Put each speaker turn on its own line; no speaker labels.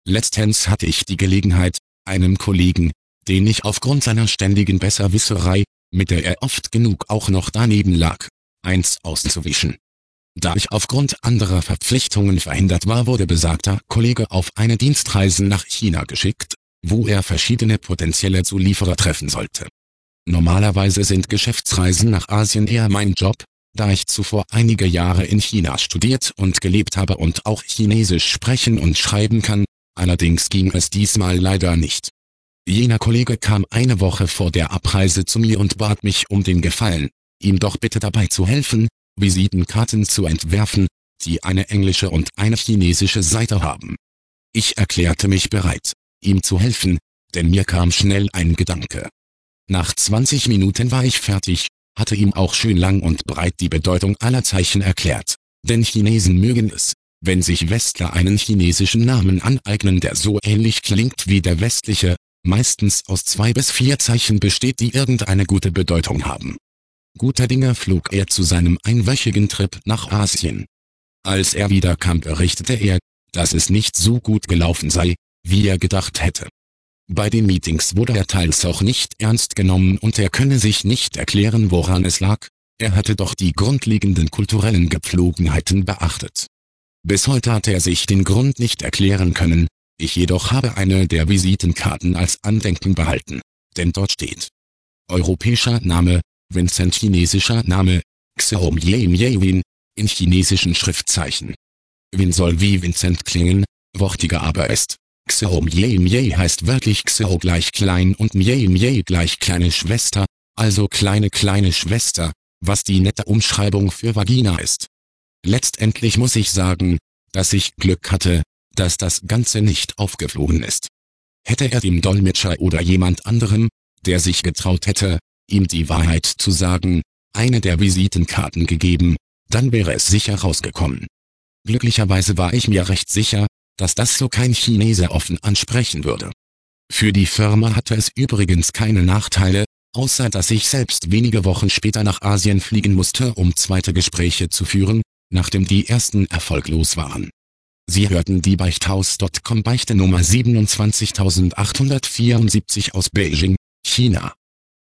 Letztens hatte ich die Gelegenheit, einem Kollegen, den ich aufgrund seiner ständigen Besserwisserei, mit der er oft genug auch noch daneben lag, eins auszuwischen. Da ich aufgrund anderer Verpflichtungen verhindert war, wurde besagter Kollege auf eine Dienstreise nach China geschickt, wo er verschiedene potenzielle Zulieferer treffen sollte. Normalerweise sind Geschäftsreisen nach Asien eher mein Job, da ich zuvor einige Jahre in China studiert und gelebt habe und auch Chinesisch sprechen und schreiben kann, allerdings ging es diesmal leider nicht. Jener Kollege kam eine Woche vor der Abreise zu mir und bat mich um den Gefallen, ihm doch bitte dabei zu helfen, Visitenkarten zu entwerfen, die eine englische und eine chinesische Seite haben. Ich erklärte mich bereit, ihm zu helfen, denn mir kam schnell ein Gedanke. Nach 20 Minuten war ich fertig, hatte ihm auch schön lang und breit die Bedeutung aller Zeichen erklärt, denn Chinesen mögen es, wenn sich Westler einen chinesischen Namen aneignen, der so ähnlich klingt wie der westliche, meistens aus 2 bis 4 Zeichen besteht, die irgendeine gute Bedeutung haben. Guter Dinge flog er zu seinem einwöchigen Trip nach Asien. Als er wiederkam, berichtete er, dass es nicht so gut gelaufen sei, wie er gedacht hätte. Bei den Meetings wurde er teils auch nicht ernst genommen und er könne sich nicht erklären, woran es lag, er hatte doch die grundlegenden kulturellen Gepflogenheiten beachtet. Bis heute hat er sich den Grund nicht erklären können, ich jedoch habe eine der Visitenkarten als Andenken behalten, denn dort steht: europäischer Name, Vincent, chinesischer Name, Xiaom Win, in chinesischen Schriftzeichen. Win soll wie Vincent klingen, wortiger aber ist. Xiaom heißt wörtlich Xiao gleich klein und Mie gleich kleine Schwester, also kleine Schwester, was die nette Umschreibung für Vagina ist. Letztendlich muss ich sagen, dass ich Glück hatte, dass das Ganze nicht aufgeflogen ist. Hätte er dem Dolmetscher oder jemand anderem, der sich getraut hätte, ihm die Wahrheit zu sagen, eine der Visitenkarten gegeben, dann wäre es sicher rausgekommen. Glücklicherweise war ich mir recht sicher, dass das so kein Chinese offen ansprechen würde. Für die Firma hatte es übrigens keine Nachteile, außer dass ich selbst wenige Wochen später nach Asien fliegen musste, um zweite Gespräche zu führen, nachdem die ersten erfolglos waren. Sie hörten die Beichthaus.com Beichte Nummer 27874 aus Beijing, China.